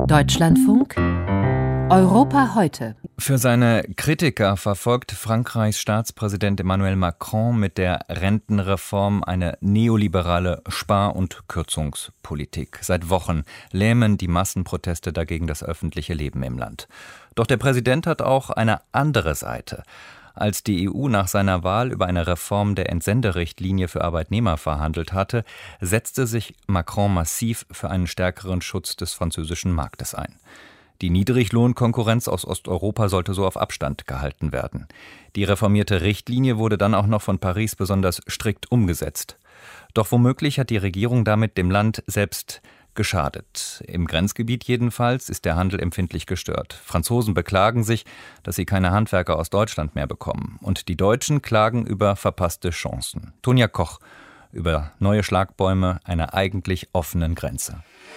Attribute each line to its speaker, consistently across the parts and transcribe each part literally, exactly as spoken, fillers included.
Speaker 1: Deutschlandfunk Europa heute.
Speaker 2: Für seine Kritiker verfolgt Frankreichs Staatspräsident Emmanuel Macron mit der Rentenreform eine neoliberale Spar- und Kürzungspolitik. Seit Wochen lähmen die Massenproteste dagegen das öffentliche Leben im Land. Doch der Präsident hat auch eine andere Seite. Als die E U nach seiner Wahl über eine Reform der Entsenderichtlinie für Arbeitnehmer verhandelt hatte, setzte sich Macron massiv für einen stärkeren Schutz des französischen Marktes ein. Die Niedriglohnkonkurrenz aus Osteuropa sollte so auf Abstand gehalten werden. Die reformierte Richtlinie wurde dann auch noch von Paris besonders strikt umgesetzt. Doch womöglich hat die Regierung damit dem Land selbst geschadet. Im Grenzgebiet jedenfalls ist der Handel empfindlich gestört. Franzosen beklagen sich, dass sie keine Handwerker aus Deutschland mehr bekommen. Und die Deutschen klagen über verpasste Chancen. Tonja Koch über neue Schlagbäume einer eigentlich offenen Grenze.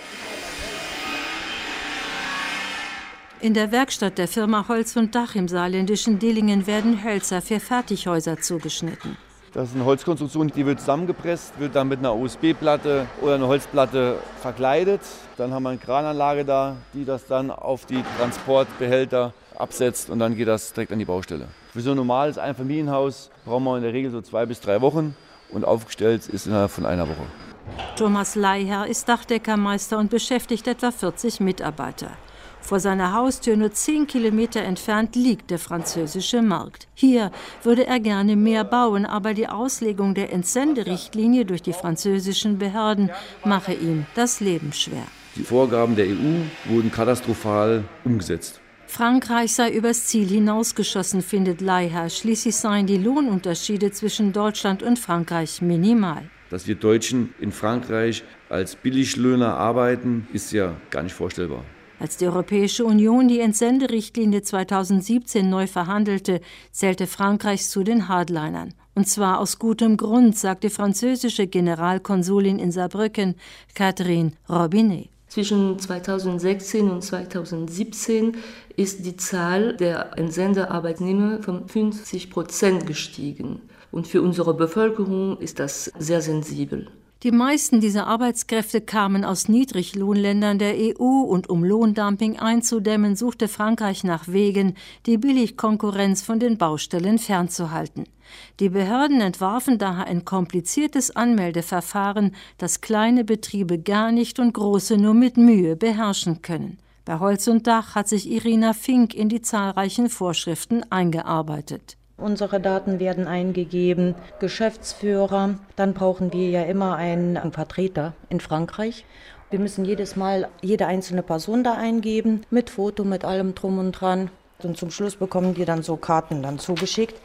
Speaker 3: In der Werkstatt der Firma Holz und Dach im saarländischen Dillingen werden Hölzer für Fertighäuser zugeschnitten.
Speaker 4: Das ist eine Holzkonstruktion, die wird zusammengepresst, wird dann mit einer U S B-Platte oder einer Holzplatte verkleidet. Dann haben wir eine Krananlage da, die das dann auf die Transportbehälter absetzt und dann geht das direkt an die Baustelle. Für so ein normales Einfamilienhaus brauchen wir in der Regel so zwei bis drei Wochen und aufgestellt ist innerhalb von einer Woche.
Speaker 3: Thomas Leiher ist Dachdeckermeister und beschäftigt etwa vierzig Mitarbeiter. Vor seiner Haustür nur zehn Kilometer entfernt liegt der französische Markt. Hier würde er gerne mehr bauen, aber die Auslegung der Entsenderichtlinie durch die französischen Behörden mache ihm das Leben schwer.
Speaker 4: Die Vorgaben der E U wurden katastrophal umgesetzt.
Speaker 3: Frankreich sei übers Ziel hinausgeschossen, findet Leiher. Schließlich seien die Lohnunterschiede zwischen Deutschland und Frankreich minimal.
Speaker 4: Dass wir Deutschen in Frankreich als Billiglöhner arbeiten, ist ja gar nicht vorstellbar.
Speaker 3: Als die Europäische Union die Entsenderichtlinie zweitausendsiebzehn neu verhandelte, zählte Frankreich zu den Hardlinern. Und zwar aus gutem Grund, sagt die französische Generalkonsulin in Saarbrücken, Catherine Robinet.
Speaker 5: Zwischen zweitausendsechzehn und zweitausendsiebzehn ist die Zahl der Entsendearbeitnehmer von fünfzig Prozent gestiegen. Und für unsere Bevölkerung ist das sehr sensibel.
Speaker 3: Die meisten dieser Arbeitskräfte kamen aus Niedriglohnländern der E U und um Lohndumping einzudämmen, suchte Frankreich nach Wegen, die Billigkonkurrenz von den Baustellen fernzuhalten. Die Behörden entwarfen daher ein kompliziertes Anmeldeverfahren, das kleine Betriebe gar nicht und große nur mit Mühe beherrschen können. Bei Holz und Dach hat sich Irina Fink in die zahlreichen Vorschriften eingearbeitet.
Speaker 6: Unsere Daten werden eingegeben, Geschäftsführer, dann brauchen wir ja immer einen Vertreter in Frankreich. Wir müssen jedes Mal jede einzelne Person da eingeben, mit Foto, mit allem drum und dran. Und zum Schluss bekommen die dann so Karten dann zugeschickt.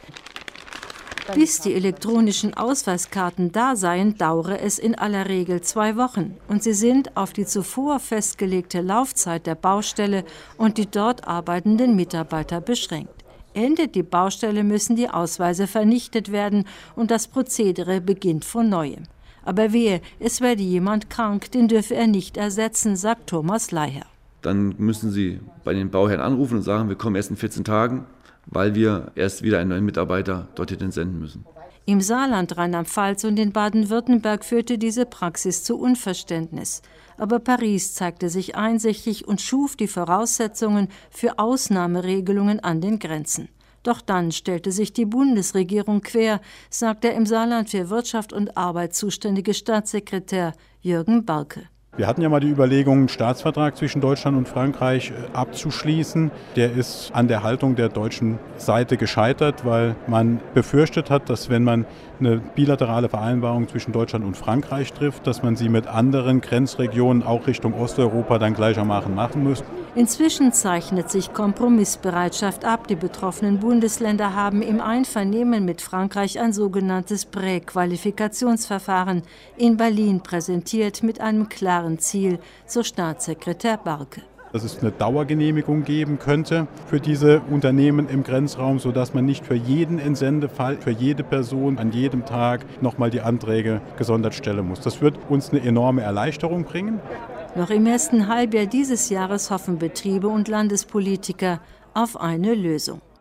Speaker 3: Bis die elektronischen Ausweiskarten da seien, dauere es in aller Regel zwei Wochen. Und sie sind auf die zuvor festgelegte Laufzeit der Baustelle und die dort arbeitenden Mitarbeiter beschränkt. Endet die Baustelle, müssen die Ausweise vernichtet werden und das Prozedere beginnt von Neuem. Aber wehe, es werde jemand krank, den dürfe er nicht ersetzen, sagt Thomas Leiher.
Speaker 4: Dann müssen Sie bei den Bauherren anrufen und sagen, wir kommen erst in vierzehn Tagen, weil wir erst wieder einen neuen Mitarbeiter dorthin senden müssen.
Speaker 3: Im Saarland, Rheinland-Pfalz und in Baden-Württemberg führte diese Praxis zu Unverständnis. Aber Paris zeigte sich einsichtig und schuf die Voraussetzungen für Ausnahmeregelungen an den Grenzen. Doch dann stellte sich die Bundesregierung quer, sagt der im Saarland für Wirtschaft und Arbeit zuständige Staatssekretär Jürgen Barke.
Speaker 7: Wir hatten ja mal die Überlegung, einen Staatsvertrag zwischen Deutschland und Frankreich abzuschließen. Der ist an der Haltung der deutschen Seite gescheitert, weil man befürchtet hat, dass wenn man eine bilaterale Vereinbarung zwischen Deutschland und Frankreich trifft, dass man sie mit anderen Grenzregionen auch Richtung Osteuropa dann gleichermaßen machen muss.
Speaker 3: Inzwischen zeichnet sich Kompromissbereitschaft ab. Die betroffenen Bundesländer haben im Einvernehmen mit Frankreich ein sogenanntes Präqualifikationsverfahren in Berlin präsentiert mit einem klaren Ziel, so Staatssekretär Barke.
Speaker 7: Dass es eine Dauergenehmigung geben könnte für diese Unternehmen im Grenzraum, sodass man nicht für jeden Entsendefall, für jede Person an jedem Tag nochmal die Anträge gesondert stellen muss. Das wird uns eine enorme Erleichterung bringen.
Speaker 3: Noch im ersten Halbjahr dieses Jahres hoffen Betriebe und Landespolitiker auf eine Lösung.